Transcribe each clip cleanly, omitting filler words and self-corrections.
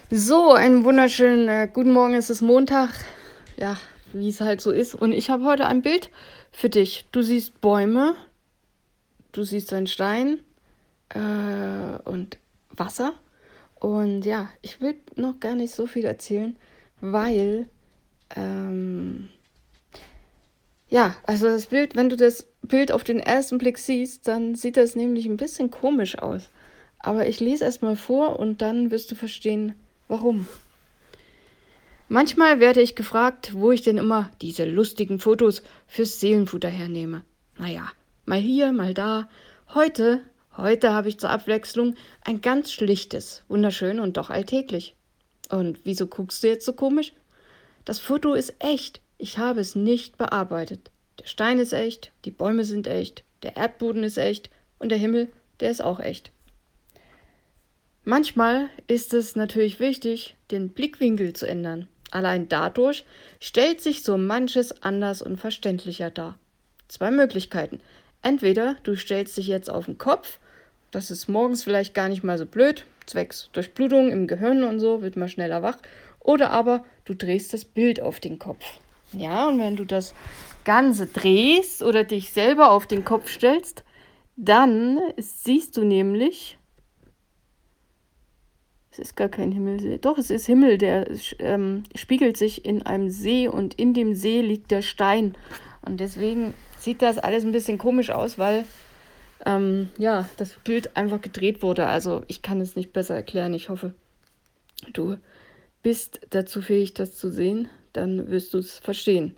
So, einen wunderschönen guten Morgen. Es ist Montag, ja, wie es halt so ist. Und ich habe heute ein Bild für dich. Du siehst Bäume, du siehst einen Stein und Wasser. Und ja, ich will noch gar nicht so viel erzählen, weil, ähm, ja, also das Bild, wenn du das Bild auf den ersten Blick siehst, dann sieht das nämlich ein bisschen komisch aus. Aber ich lese erst mal vor und dann wirst du verstehen, warum. Manchmal werde ich gefragt, wo ich denn immer diese lustigen Fotos fürs Seelenfutter hernehme. Naja, mal hier, mal da. Heute habe ich zur Abwechslung ein ganz schlichtes, wunderschön und doch alltäglich. Und wieso guckst du jetzt so komisch? Das Foto ist echt. Ich habe es nicht bearbeitet. Der Stein ist echt, die Bäume sind echt, der Erdboden ist echt und der Himmel, der ist auch echt. Manchmal ist es natürlich wichtig, den Blickwinkel zu ändern. Allein dadurch stellt sich so manches anders und verständlicher dar. Zwei Möglichkeiten. Entweder du stellst dich jetzt auf den Kopf, das ist morgens vielleicht gar nicht mal so blöd, zwecks Durchblutung im Gehirn und so, wird man schneller wach. Oder aber du drehst das Bild auf den Kopf. Ja, und wenn du das Ganze drehst oder dich selber auf den Kopf stellst, dann siehst du nämlich, es ist gar kein Himmelsee. Doch, es ist Himmel, der spiegelt sich in einem See und in dem See liegt der Stein. Und deswegen sieht das alles ein bisschen komisch aus, weil ja, das Bild einfach gedreht wurde. Also ich kann es nicht besser erklären. Ich hoffe, du bist dazu fähig, das zu sehen. Dann wirst du es verstehen.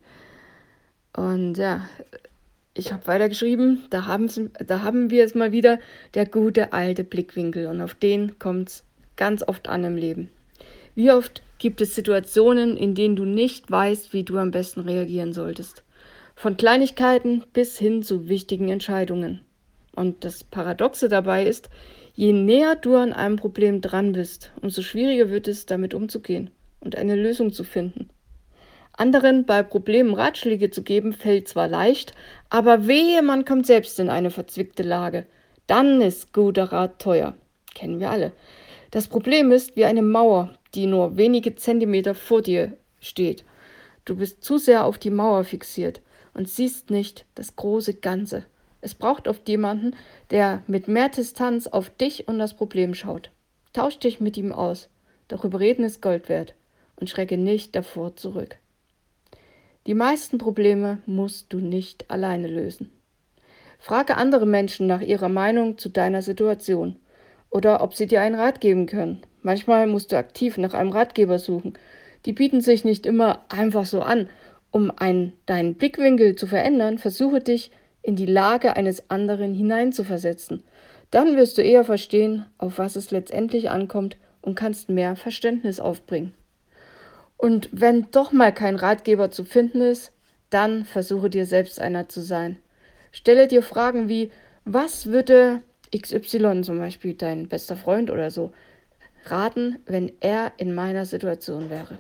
Und ja, ich habe weitergeschrieben, da haben wir es mal wieder, der gute alte Blickwinkel. Und auf den kommt es ganz oft an im Leben. Wie oft gibt es Situationen, in denen du nicht weißt, wie du am besten reagieren solltest? Von Kleinigkeiten bis hin zu wichtigen Entscheidungen. Und das Paradoxe dabei ist, je näher du an einem Problem dran bist, umso schwieriger wird es, damit umzugehen und eine Lösung zu finden. Anderen bei Problemen Ratschläge zu geben, fällt zwar leicht, aber wehe, man kommt selbst in eine verzwickte Lage. Dann ist guter Rat teuer. Kennen wir alle. Das Problem ist wie eine Mauer, die nur wenige Zentimeter vor dir steht. Du bist zu sehr auf die Mauer fixiert und siehst nicht das große Ganze. Es braucht oft jemanden, der mit mehr Distanz auf dich und das Problem schaut. Tausch dich mit ihm aus. Darüber reden ist Gold wert und schrecke nicht davor zurück. Die meisten Probleme musst du nicht alleine lösen. Frage andere Menschen nach ihrer Meinung zu deiner Situation oder ob sie dir einen Rat geben können. Manchmal musst du aktiv nach einem Ratgeber suchen. Die bieten sich nicht immer einfach so an. Deinen Blickwinkel zu verändern, versuche dich in die Lage eines anderen hineinzuversetzen. Dann wirst du eher verstehen, auf was es letztendlich ankommt und kannst mehr Verständnis aufbringen. Und wenn doch mal kein Ratgeber zu finden ist, dann versuche dir selbst einer zu sein. Stelle dir Fragen wie, was würde XY, zum Beispiel dein bester Freund oder so, raten, wenn er in meiner Situation wäre?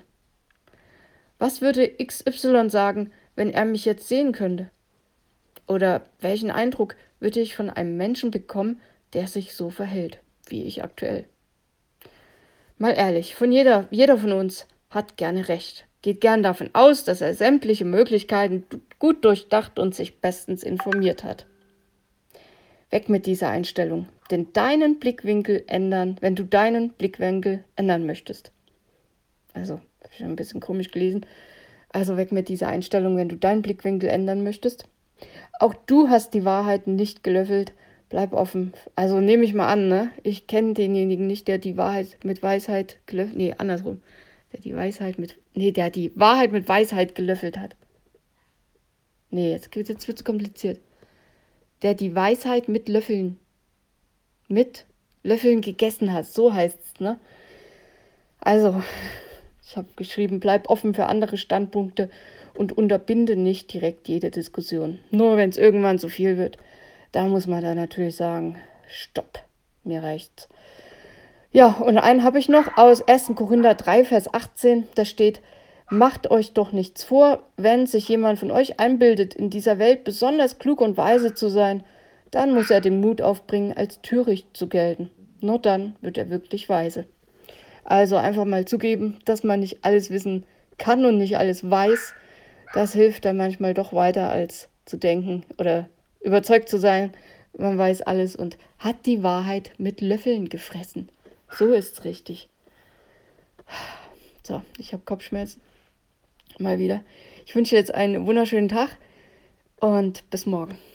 Was würde XY sagen, wenn er mich jetzt sehen könnte? Oder welchen Eindruck würde ich von einem Menschen bekommen, der sich so verhält, wie ich aktuell? Mal ehrlich, jeder von uns hat gerne recht, geht gern davon aus, dass er sämtliche Möglichkeiten gut durchdacht und sich bestens informiert hat. Weg mit dieser Einstellung, denn deinen Blickwinkel ändern, wenn du deinen Blickwinkel ändern möchtest. Also, habe ich ein bisschen komisch gelesen. Also weg mit dieser Einstellung, wenn du deinen Blickwinkel ändern möchtest. Auch du hast die Wahrheit nicht gelöffelt. Bleib offen. Also nehme ich mal an, ne? Ich kenne denjenigen nicht, der die Wahrheit mit Weisheit gelöffelt. Nee, andersrum. Der die Wahrheit mit Weisheit gelöffelt hat. Nee, jetzt wird es kompliziert. Der die Weisheit mit Löffeln gegessen hat. So heißt es, ne? Also, ich habe geschrieben, bleib offen für andere Standpunkte und unterbinde nicht direkt jede Diskussion. Nur wenn es irgendwann zu viel wird, da muss man dann natürlich sagen, stopp, mir reicht's. Ja, und einen habe ich noch aus 1. Korinther 3, Vers 18, da steht, macht euch doch nichts vor, wenn sich jemand von euch einbildet, in dieser Welt besonders klug und weise zu sein, dann muss er den Mut aufbringen, als töricht zu gelten. Nur dann wird er wirklich weise. Also einfach mal zugeben, dass man nicht alles wissen kann und nicht alles weiß. Das hilft dann manchmal doch weiter, als zu denken oder überzeugt zu sein, man weiß alles und hat die Wahrheit mit Löffeln gefressen. So ist's richtig. So, ich habe Kopfschmerzen. Mal wieder. Ich wünsche dir jetzt einen wunderschönen Tag und bis morgen.